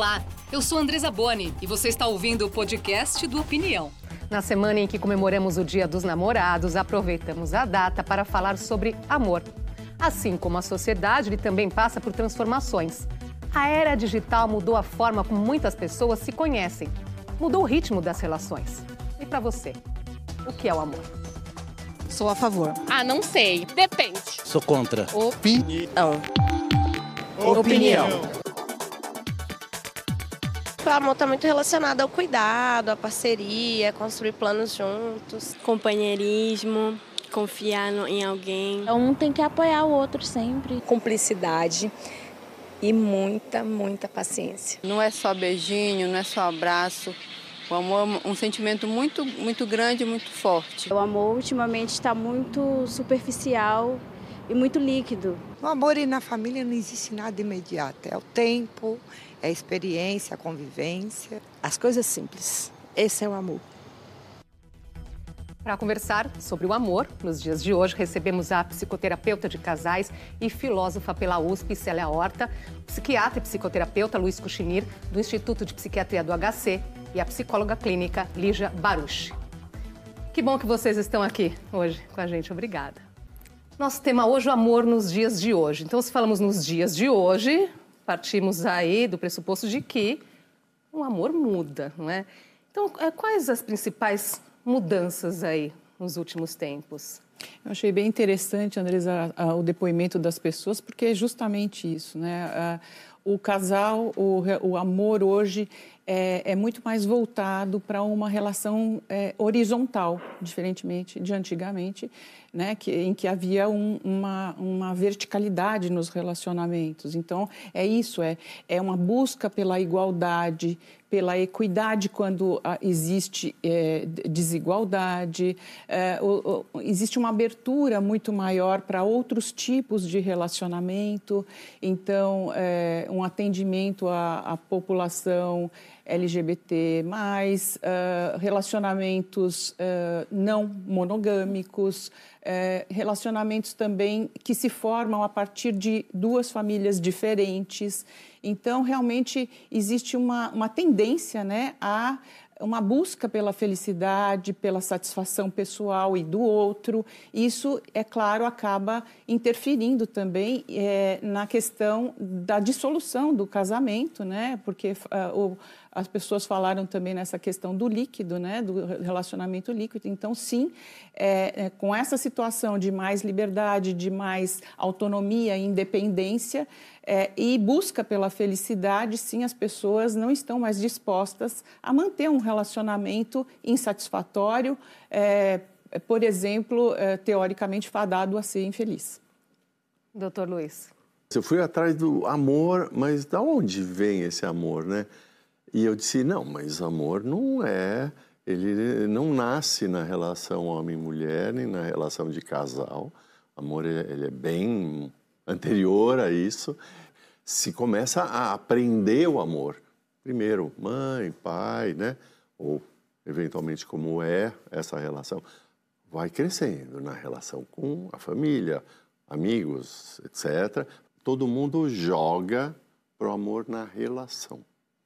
Olá, eu sou Andresa Boni e você está ouvindo o podcast do Opinião. Na semana em que comemoramos o Dia dos Namorados, aproveitamos a data para falar sobre amor. Assim como a sociedade, ele também passa por transformações. A era digital mudou a forma como muitas pessoas se conhecem. Mudou o ritmo das relações. E para você, o que é o amor? Sou a favor. Não sei. Depende. Sou contra. Opinião. O amor está muito relacionado ao cuidado, à parceria, construir planos juntos. Companheirismo, confiar em alguém. Um tem que apoiar o outro sempre. Cumplicidade e muita paciência. Não é só beijinho, não é só abraço. O amor é um sentimento muito grande e muito forte. O amor ultimamente está muito superficial e muito líquido. No amor e na família não existe nada imediato. É o tempo, é a experiência, a convivência. As coisas simples. Esse é o amor. Para conversar sobre o amor, nos dias de hoje, recebemos a psicoterapeuta de casais e filósofa pela USP, Célia Horta, psiquiatra e psicoterapeuta Luiz Cuchinir, do Instituto de Psiquiatria do HC, e a psicóloga clínica Lígia Baruch. Que bom que vocês estão aqui hoje com a gente. Obrigada. Nosso tema hoje é o amor nos dias de hoje. Então, se falamos nos dias de hoje, partimos aí do pressuposto de que o amor muda, não é? Então, quais as principais mudanças aí nos últimos tempos? Eu achei bem interessante, Andresa, o depoimento das pessoas, porque é justamente isso, né? O casal, o amor hoje é muito mais voltado para uma relação horizontal, diferentemente de antigamente, né? Em que havia uma verticalidade nos relacionamentos. Então, é isso, é uma busca pela igualdade, pela equidade quando existe desigualdade, existe uma abertura muito maior para outros tipos de relacionamento, então um atendimento à população LGBT+, relacionamentos não monogâmicos, relacionamentos também que se formam a partir de duas famílias diferentes. Então, realmente, existe uma tendência, né, a uma busca pela felicidade, pela satisfação pessoal e do outro. Isso, é claro, acaba interferindo também na questão da dissolução do casamento, né? Porque as pessoas falaram também nessa questão do líquido, né? Do relacionamento líquido. Então, sim, com essa situação de mais liberdade, de mais autonomia e independência, e busca pela felicidade, sim, as pessoas não estão mais dispostas a manter um relacionamento insatisfatório, por exemplo, teoricamente fadado a ser infeliz. Doutor Luiz. Eu fui atrás do amor, mas de onde vem esse amor, né? E eu disse, não, mas amor não ele não nasce na relação homem-mulher, nem na relação de casal. Amor, ele é bem anterior a isso. Se começa a aprender o amor, primeiro mãe, pai, né? Ou eventualmente como é essa relação, vai crescendo na relação com a família, amigos, etc. Todo mundo joga pro amor na relação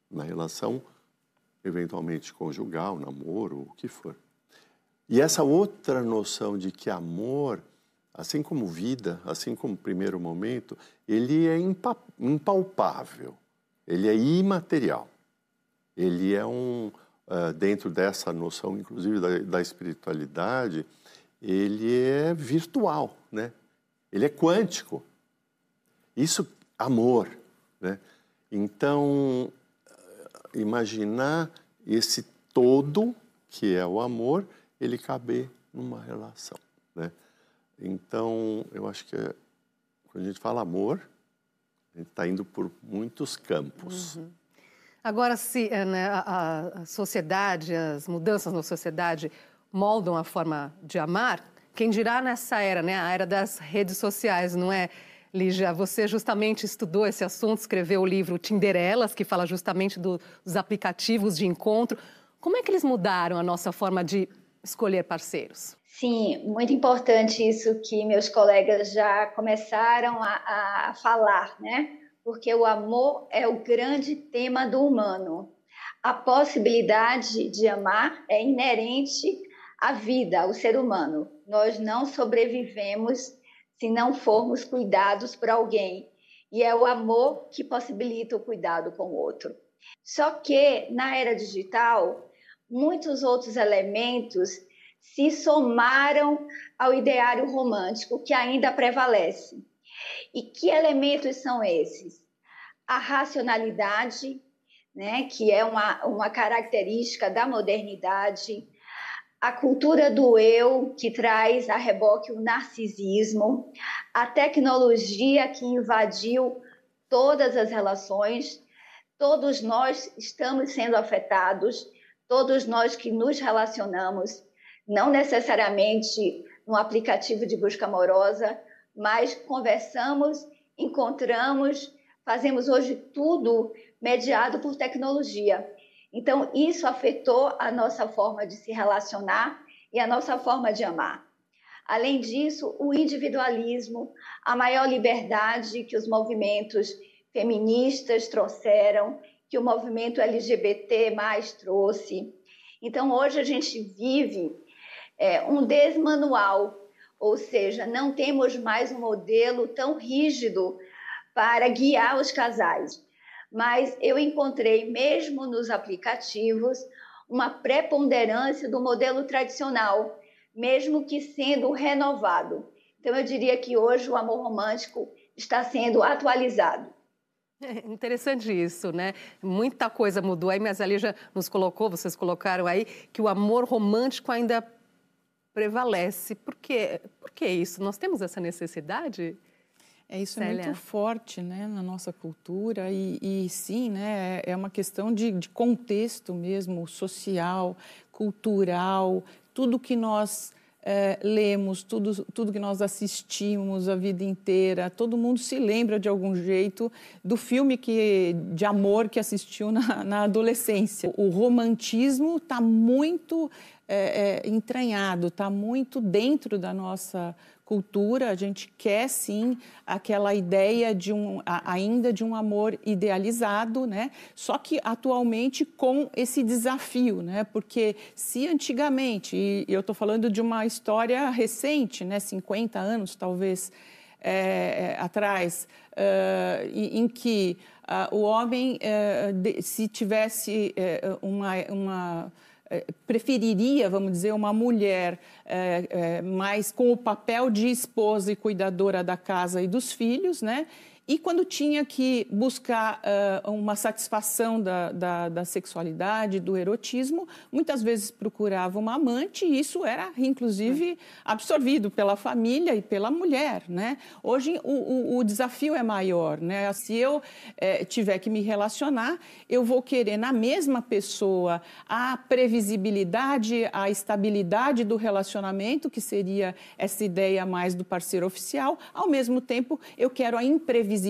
eventualmente conjugal, namoro, o que for. E essa outra noção de que amor, assim como vida, assim como primeiro momento, ele é impalpável, ele é imaterial. Ele é dentro dessa noção, inclusive, da espiritualidade, ele é virtual, né? Ele é quântico. Isso, amor, né? Então, imaginar esse todo, que é o amor, ele caber numa relação, né? Então, eu acho que quando a gente fala amor, a gente está indo por muitos campos. Uhum. Agora, se a sociedade, as mudanças na sociedade moldam a forma de amar, quem dirá nessa era, né? A era das redes sociais, não é, Lígia? Você justamente estudou esse assunto, escreveu o livro Tinderelas, que fala justamente dos aplicativos de encontro. Como é que eles mudaram a nossa forma de escolher parceiros? Sim, muito importante isso que meus colegas já começaram a falar, né? porque o amor é o grande tema do humano. A possibilidade de amar é inerente à vida, ao ser humano. Nós não sobrevivemos se não formos cuidados por alguém. E é o amor que possibilita o cuidado com o outro. Só que, na era digital, muitos outros elementos se somaram ao ideário romântico, que ainda prevalece. E que elementos são esses? A racionalidade, né, que é uma característica da modernidade, a cultura do eu, que traz a reboque o narcisismo, a tecnologia que invadiu todas as relações. Todos nós estamos sendo afetados, todos nós que nos relacionamos, não necessariamente no aplicativo de busca amorosa, mas conversamos, encontramos, fazemos hoje tudo mediado por tecnologia. Então, isso afetou a nossa forma de se relacionar e a nossa forma de amar. Além disso, o individualismo, a maior liberdade que os movimentos feministas trouxeram, que o movimento LGBT mais trouxe. Então, hoje a gente vive um desmanual, ou seja, não temos mais um modelo tão rígido para guiar os casais. Mas eu encontrei, mesmo nos aplicativos, uma preponderância do modelo tradicional, mesmo que sendo renovado. Então, eu diria que hoje o amor romântico está sendo atualizado. É interessante isso, né? Muita coisa mudou aí, mas a Lígia nos colocou, vocês colocaram aí, que o amor romântico ainda prevalece. Por quê? Por que isso? Nós temos essa necessidade? Isso Célia? É muito forte, né, na nossa cultura e sim, né, é uma questão de contexto mesmo, social, cultural, tudo que nós lemos, tudo que nós assistimos a vida inteira, todo mundo se lembra de algum jeito do filme de amor que assistiu na adolescência. O romantismo está muito entranhado, está muito dentro da nossa cultura. A gente quer sim aquela ideia ainda de um amor idealizado, né? Só que atualmente com esse desafio, né? Porque se antigamente, e eu estou falando de uma história recente, né? 50 anos talvez atrás, em que o homem, se tivesse preferiria, vamos dizer, uma mulher mais com o papel de esposa e cuidadora da casa e dos filhos, né? E quando tinha que buscar uma satisfação da sexualidade, do erotismo, muitas vezes procurava uma amante e isso era, inclusive, absorvido pela família e pela mulher, né? Hoje o desafio é maior, né? Se eu tiver que me relacionar, eu vou querer na mesma pessoa a previsibilidade, a estabilidade do relacionamento, que seria essa ideia mais do parceiro oficial. Ao mesmo tempo, eu quero a imprevisibilidade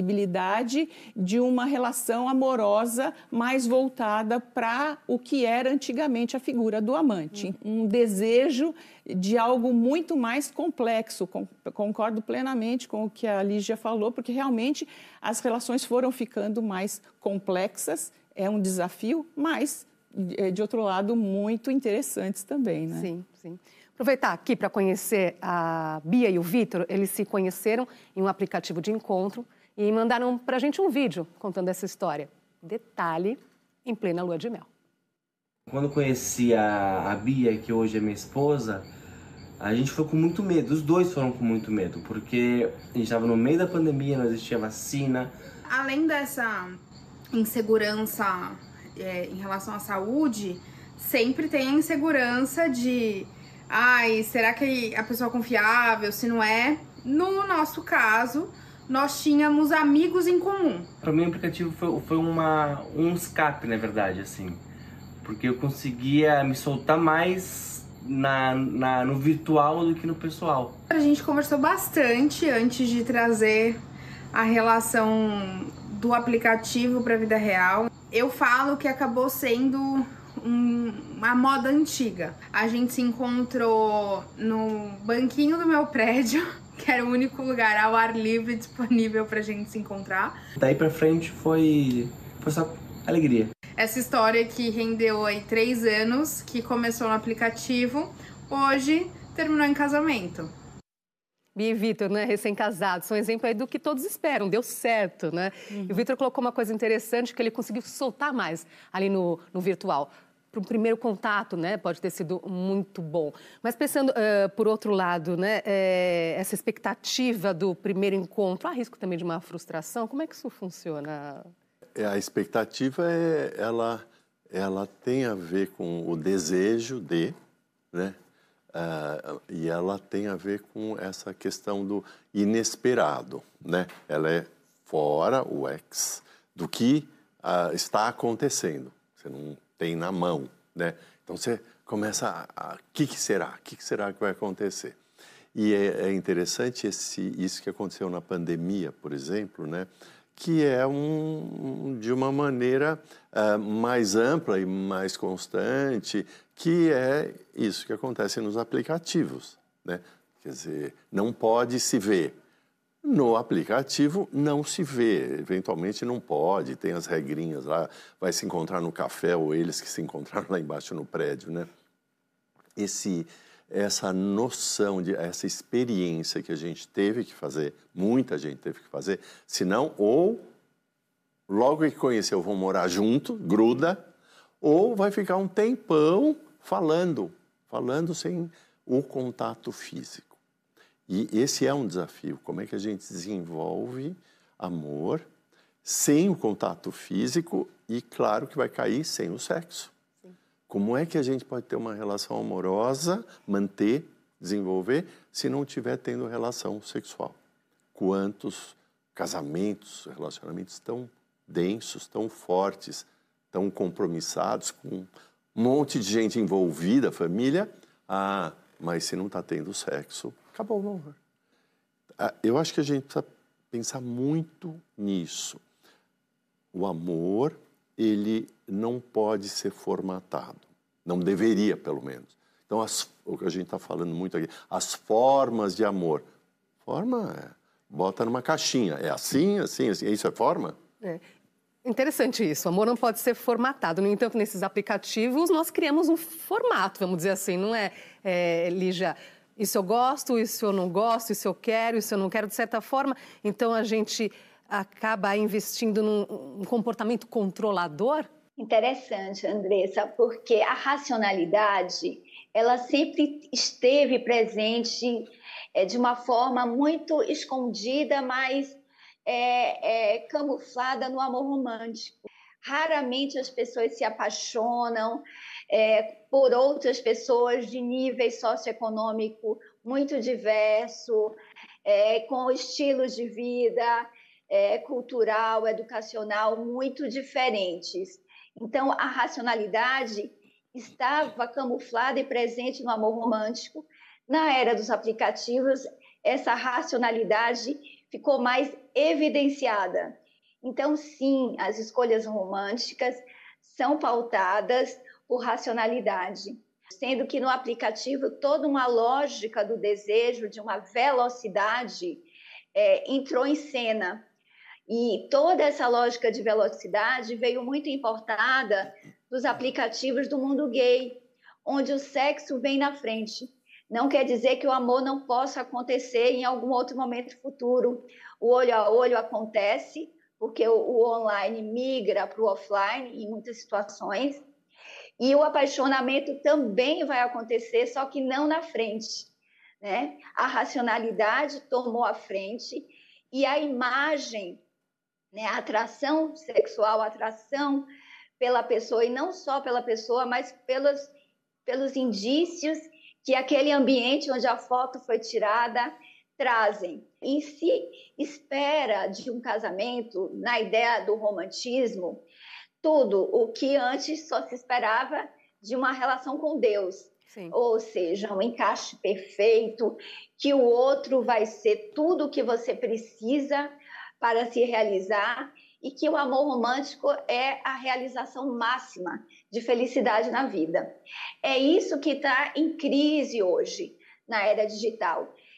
de uma relação amorosa mais voltada para o que era antigamente a figura do amante. Um desejo de algo muito mais complexo. Concordo plenamente com o que a Lígia falou, porque realmente as relações foram ficando mais complexas, é um desafio, mas, de outro lado, muito interessantes também, né? Sim, sim. Aproveitar aqui para conhecer a Bia e o Vitor. Eles se conheceram em um aplicativo de encontro e mandaram para a gente um vídeo contando essa história. Detalhe, em plena lua de mel. Quando conheci a Bia, que hoje é minha esposa, a gente foi com muito medo. Os dois foram com muito medo, porque a gente estava no meio da pandemia, não existia vacina. Além dessa insegurança em relação à saúde, sempre tem a insegurança de... será que a pessoa é confiável? Se não é? No nosso caso, nós tínhamos amigos em comum. Para mim, o aplicativo foi um escape, na verdade, assim. Porque eu conseguia me soltar mais no virtual do que no pessoal. A gente conversou bastante antes de trazer a relação do aplicativo para a vida real. Eu falo que acabou sendo uma moda antiga. A gente se encontrou no banquinho do meu prédio, que era o único lugar ao ar livre disponível pra gente se encontrar. Daí pra frente foi só alegria. Essa história que rendeu aí 3 anos, que começou no aplicativo, hoje terminou em casamento. Bia e Vitor, né, recém-casados, são um exemplo aí do que todos esperam, deu certo, né? E o Vitor colocou uma coisa interessante, que ele conseguiu soltar mais ali no virtual. Para um primeiro contato, né, pode ter sido muito bom. Mas pensando, por outro lado, né, essa expectativa do primeiro encontro, há risco também de uma frustração? Como é que isso funciona? A expectativa, ela tem a ver com o desejo de, né? E ela tem a ver com essa questão do inesperado, né? Ela é fora, o ex, do que está acontecendo. Você não tem na mão, né? Então você começa o que será? O que será que vai acontecer? E é interessante isso que aconteceu na pandemia, por exemplo, né? Que é de uma maneira mais ampla e mais constante, que é isso que acontece nos aplicativos, né? Quer dizer, não pode se ver. No aplicativo não se vê, eventualmente não pode, tem as regrinhas lá, vai se encontrar no café ou eles que se encontraram lá embaixo no prédio, né? Essa noção, essa experiência que a gente teve que fazer, muita gente teve que fazer, senão ou logo que conheceu vão morar junto, gruda, ou vai ficar um tempão falando sem o contato físico. E esse é um desafio, como é que a gente desenvolve amor sem o contato físico e, claro, que vai cair sem o sexo. Sim. Como é que a gente pode ter uma relação amorosa, manter, desenvolver, se não estiver tendo relação sexual? Quantos casamentos, relacionamentos tão densos, tão fortes, tão compromissados, com um monte de gente envolvida, família, mas se não está tendo sexo, acabou o amor. Eu acho que a gente precisa pensar muito nisso. O amor, ele não pode ser formatado. Não deveria, pelo menos. Então, o que a gente está falando muito aqui, as formas de amor. Forma, bota numa caixinha. É assim, assim, assim. Isso é forma? É. Interessante isso, o amor não pode ser formatado. No entanto, nesses aplicativos, nós criamos um formato, vamos dizer assim, não é, Lígia? Isso eu gosto, isso eu não gosto, isso eu quero, isso eu não quero, de certa forma. Então, a gente acaba investindo num comportamento controlador? Interessante, Andressa, porque a racionalidade, ela sempre esteve presente de uma forma muito escondida, mas camuflada no amor romântico. Raramente as pessoas se apaixonam por outras pessoas de nível socioeconômico muito diverso, com estilos de vida cultural, educacional muito diferentes. Então, a racionalidade estava camuflada e presente no amor romântico. Na era dos aplicativos, essa racionalidade ficou mais evidenciada. Então, sim, as escolhas românticas são pautadas por racionalidade, sendo que no aplicativo toda uma lógica do desejo, de uma velocidade, entrou em cena. E toda essa lógica de velocidade veio muito importada dos aplicativos do mundo gay, onde o sexo vem na frente. Não quer dizer que o amor não possa acontecer em algum outro momento futuro. O olho a olho acontece, porque o online migra para o offline em muitas situações. E o apaixonamento também vai acontecer, só que não na frente, né? A racionalidade tomou a frente e a imagem, né, a atração sexual, a atração pela pessoa, e não só pela pessoa, mas pelos indícios que aquele ambiente onde a foto foi tirada trazem. E se espera de um casamento, na ideia do romantismo, tudo o que antes só se esperava de uma relação com Deus. Sim. Ou seja, um encaixe perfeito, que o outro vai ser tudo o que você precisa para se realizar, e que o amor romântico é a realização máxima de felicidade na vida. É isso que está em crise hoje, na era digital.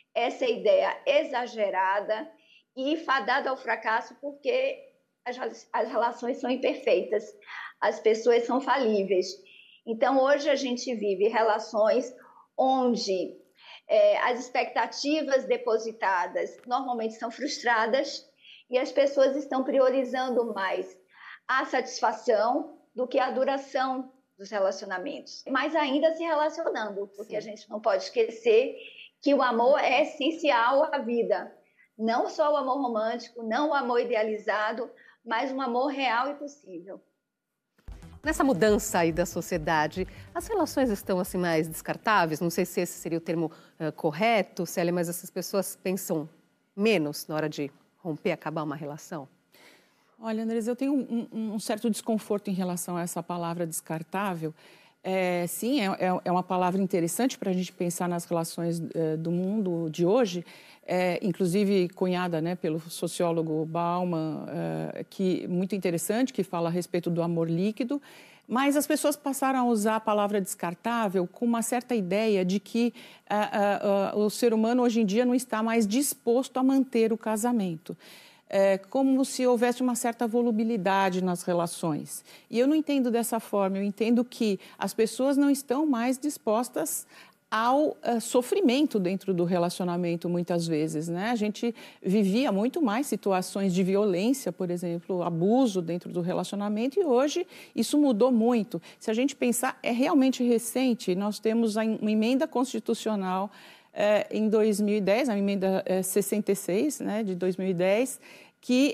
essa ideia exagerada e fadada ao fracasso porque as relações são imperfeitas, as pessoas são falíveis. Então, hoje a gente vive relações onde as expectativas depositadas normalmente são frustradas e as pessoas estão priorizando mais a satisfação do que a duração dos relacionamentos. Mas ainda se relacionando, porque a gente não pode esquecer que o amor é essencial à vida. Não só o amor romântico, não o amor idealizado, mas um amor real e possível. Nessa mudança aí da sociedade, as relações estão assim mais descartáveis? Não sei se esse seria o termo correto, Célia, mas essas pessoas pensam menos na hora de romper, acabar uma relação? Olha, Andresa, eu tenho um certo desconforto em relação a essa palavra descartável. Sim, é uma palavra interessante para a gente pensar nas relações do mundo de hoje, inclusive cunhada, né, pelo sociólogo Bauman, que muito interessante, que fala a respeito do amor líquido, mas as pessoas passaram a usar a palavra descartável com uma certa ideia de que o ser humano hoje em dia não está mais disposto a manter o casamento. Como se houvesse uma certa volubilidade nas relações. E eu não entendo dessa forma, eu entendo que as pessoas não estão mais dispostas ao sofrimento dentro do relacionamento, muitas vezes, né? A gente vivia muito mais situações de violência, por exemplo, abuso dentro do relacionamento, e hoje isso mudou muito. Se a gente pensar, é realmente recente, nós temos uma emenda constitucional em 2010, a emenda 66, né, de 2010, que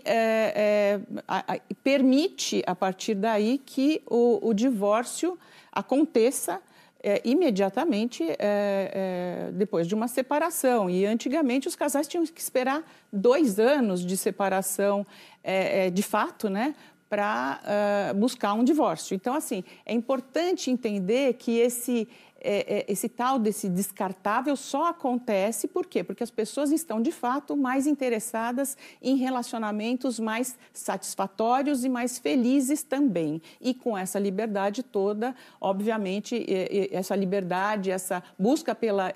permite, a partir daí, que o divórcio aconteça imediatamente depois de uma separação. E antigamente os casais tinham que esperar 2 anos de separação, de fato, né, para buscar um divórcio. Então, assim, é importante entender que esse tal desse descartável só acontece, por quê? Porque as pessoas estão, de fato, mais interessadas em relacionamentos mais satisfatórios e mais felizes também. E com essa liberdade toda, obviamente, essa liberdade, essa busca pela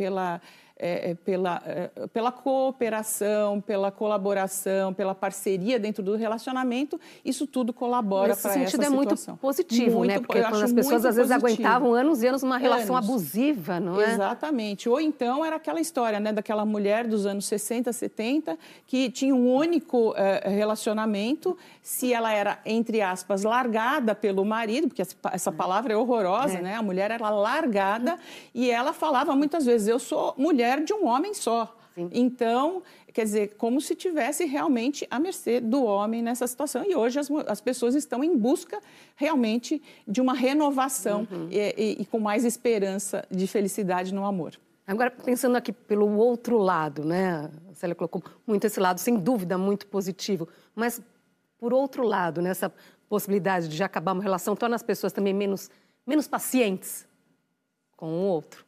cooperação, pela colaboração, pela parceria dentro do relacionamento, isso tudo colabora para essa situação. Nesse sentido é muito positivo, né? Porque quando as pessoas às vezes aguentavam anos e anos uma relação abusiva, não é? Exatamente. Ou então era aquela história, né, daquela mulher dos anos 60, 70, que tinha um único relacionamento, se ela era, entre aspas, largada pelo marido, porque essa palavra é horrorosa, né? A mulher era largada e ela falava muitas vezes, eu sou mulher de um homem só. Sim. Então, quer dizer, como se tivesse realmente à mercê do homem nessa situação. E hoje as pessoas estão em busca realmente de uma renovação e com mais esperança de felicidade no amor. Agora, pensando aqui pelo outro lado, né? A Célia colocou muito esse lado, sem dúvida, muito positivo. Mas, por outro lado, né, essa possibilidade de acabar uma relação torna as pessoas também menos pacientes com o outro.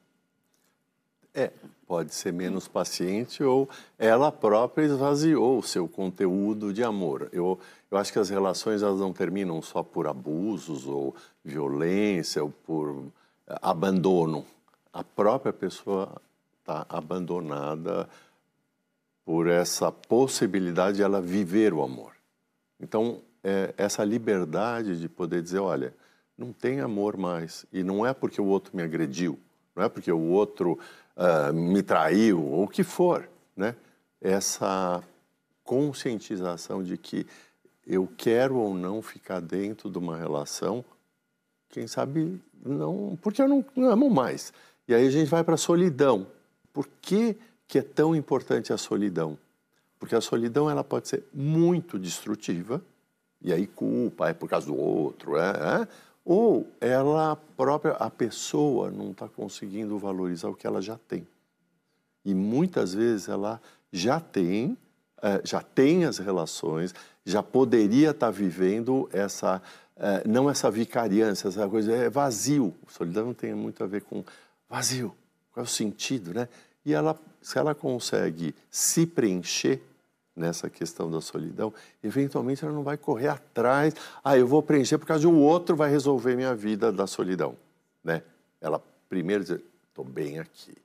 Pode ser menos paciente ou ela própria esvaziou o seu conteúdo de amor. Eu acho que as relações elas não terminam só por abusos ou violência ou por abandono. A própria pessoa está abandonada por essa possibilidade de ela viver o amor. Então, essa liberdade de poder dizer, olha, não tem amor mais. E não é porque o outro me agrediu, não é porque o outro me traiu, ou o que for, né? Essa conscientização de que eu quero ou não ficar dentro de uma relação, quem sabe não, porque eu não amo mais. E aí a gente vai para a solidão. Por que é tão importante a solidão? Porque a solidão ela pode ser muito destrutiva, e aí culpa, é por causa do outro, ou ela própria, a pessoa não está conseguindo valorizar o que ela já tem. E muitas vezes ela já tem as relações, já poderia estar vivendo não essa vicariância, essa coisa, é vazio. Solidão tem muito a ver com vazio, qual é o sentido, né? E se ela consegue se preencher nessa questão da solidão, eventualmente ela não vai correr atrás, eu vou preencher por causa de um outro vai resolver minha vida da solidão, né? Ela primeiro diz, estou bem aqui,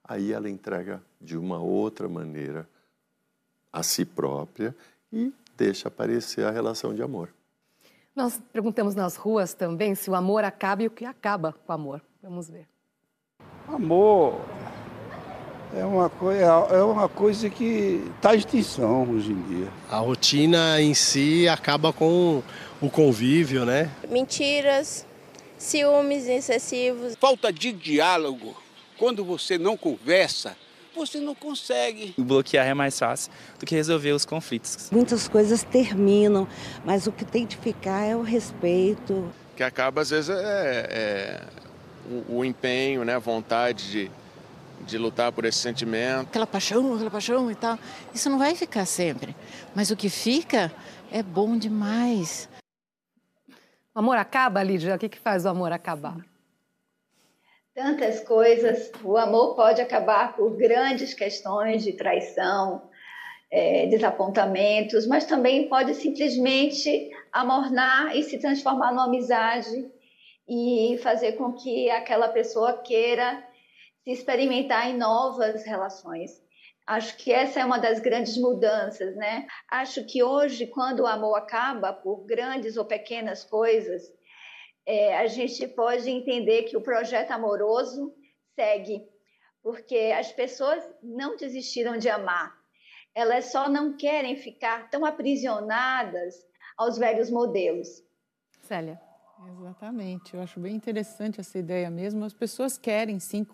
aí ela entrega de uma outra maneira a si própria e deixa aparecer a relação de amor. Nós perguntamos nas ruas também se o amor acaba e o que acaba com o amor. Vamos ver. Amor é uma coisa que está em extinção hoje em dia. A rotina em si acaba com o convívio, né? Mentiras, ciúmes excessivos. Falta de diálogo. Quando você não conversa, você não consegue. Bloquear é mais fácil do que resolver os conflitos. Muitas coisas terminam, mas o que tem de ficar é o respeito. O que acaba, às vezes, o empenho, né? A vontade de lutar por esse sentimento. Aquela paixão e tal, isso não vai ficar sempre. Mas o que fica é bom demais. O amor acaba, Lídia? O que faz o amor acabar? Tantas coisas. O amor pode acabar por grandes questões de traição, desapontamentos, mas também pode simplesmente amornar e se transformar numa amizade e fazer com que aquela pessoa queira se experimentar em novas relações. Acho que essa é uma das grandes mudanças, né? Acho que hoje, quando o amor acaba por grandes ou pequenas coisas, a gente pode entender que o projeto amoroso segue, porque as pessoas não desistiram de amar, elas só não querem ficar tão aprisionadas aos velhos modelos. Célia. Exatamente, eu acho bem interessante essa ideia mesmo, as pessoas querem sim.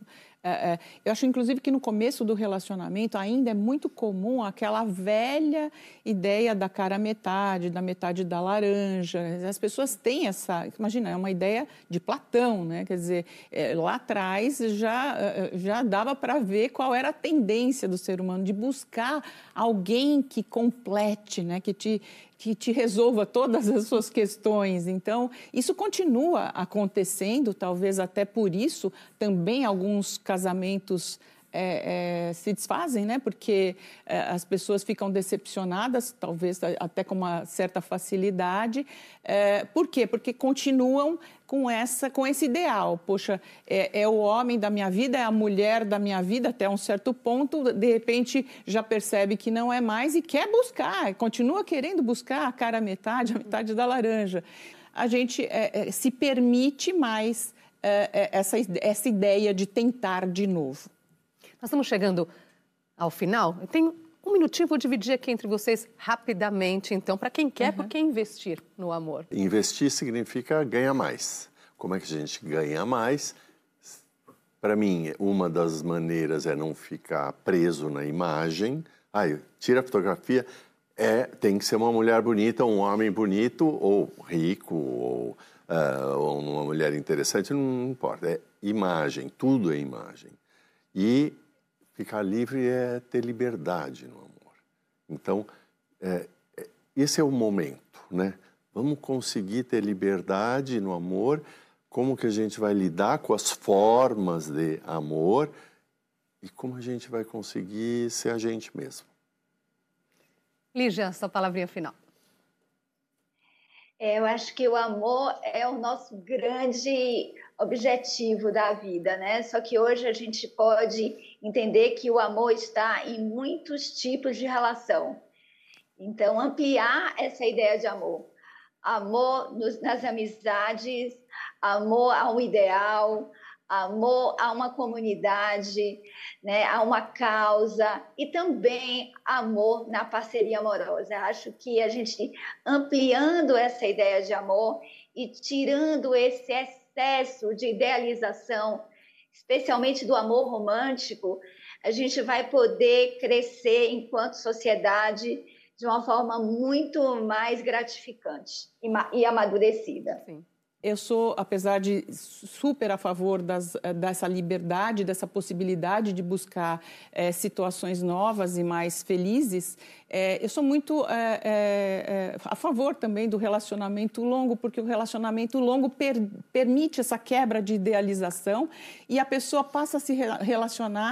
Eu acho inclusive que no começo do relacionamento ainda é muito comum aquela velha ideia da cara metade, da metade da laranja. As pessoas têm essa, imagina, é uma ideia de Platão, né? Quer dizer, lá atrás já dava para ver qual era a tendência do ser humano de buscar alguém que complete, né? Que te resolva todas as suas questões. Então, isso continua acontecendo, talvez até por isso também alguns casamentos se desfazem, né? Porque as pessoas ficam decepcionadas, talvez até com uma certa facilidade. Por quê? Porque continuam com esse ideal. Poxa, é o homem da minha vida, é a mulher da minha vida até um certo ponto, de repente já percebe que não é mais e quer buscar, continua querendo buscar a cara metade, a metade da laranja. A gente se permite mais essa ideia de tentar de novo. Nós estamos chegando ao final. Eu tenho um minutinho, vou dividir aqui entre vocês rapidamente, então, para quem quer, por que investir no amor? Investir significa ganhar mais. Como é que a gente ganha mais? Para mim, uma das maneiras é não ficar preso na imagem. Tira a fotografia, tem que ser uma mulher bonita, um homem bonito, ou rico, ou uma mulher interessante, não importa. É imagem, tudo é imagem. E ficar livre é ter liberdade no amor. Então, esse é o momento, né? Vamos conseguir ter liberdade no amor, como que a gente vai lidar com as formas de amor e como a gente vai conseguir ser a gente mesmo. Lígia, sua palavrinha final. Eu acho que o amor é o nosso grande objetivo da vida, né? Só que hoje a gente pode entender que o amor está em muitos tipos de relação. Então, ampliar essa ideia de amor. Amor nas amizades, amor a um ideal, amor a uma comunidade, né, a uma causa e também amor na parceria amorosa. Acho que a gente ampliando essa ideia de amor e tirando esse excesso de idealização, especialmente do amor romântico, a gente vai poder crescer enquanto sociedade de uma forma muito mais gratificante e amadurecida. Sim. Eu sou, apesar de super a favor dessa liberdade, dessa possibilidade de buscar situações novas e mais felizes, eu sou muito a favor também do relacionamento longo, porque o relacionamento longo permite essa quebra de idealização e a pessoa passa a se relacionar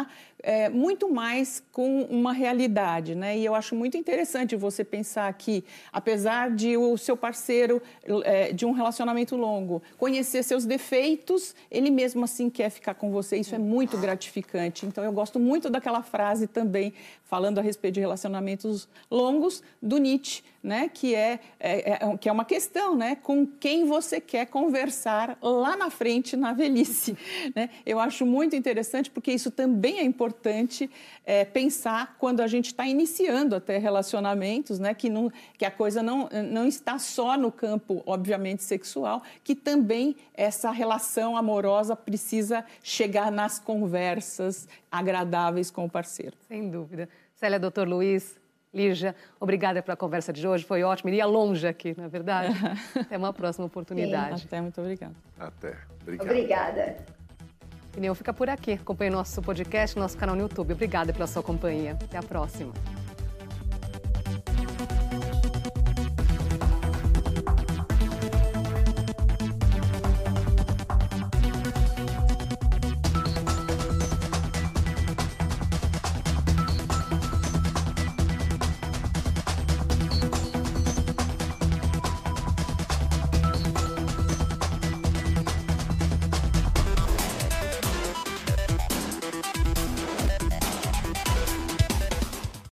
muito mais com uma realidade, né? E eu acho muito interessante você pensar que, apesar de o seu parceiro de um relacionamento longo conhecer seus defeitos, ele mesmo assim quer ficar com você. Isso é muito gratificante. Então, eu gosto muito daquela frase também, falando a respeito de relacionamentos longos, do Nietzsche, né? Que é uma questão, né? Com quem você quer conversar lá na frente, na velhice, né? Eu acho muito interessante, porque isso também é importante pensar quando a gente está iniciando até relacionamentos, né? Que a coisa não está só no campo, obviamente, sexual, que também essa relação amorosa precisa chegar nas conversas agradáveis com o parceiro. Sem dúvida. Célia, doutor Luiz, Lígia, obrigada pela conversa de hoje, foi ótimo. Iria longe aqui, não é verdade? Até uma próxima oportunidade. Até, muito obrigada. Até. Obrigado. Obrigada. Opinião fica por aqui. Acompanhe nosso podcast, nosso canal no YouTube. Obrigada pela sua companhia. Até a próxima.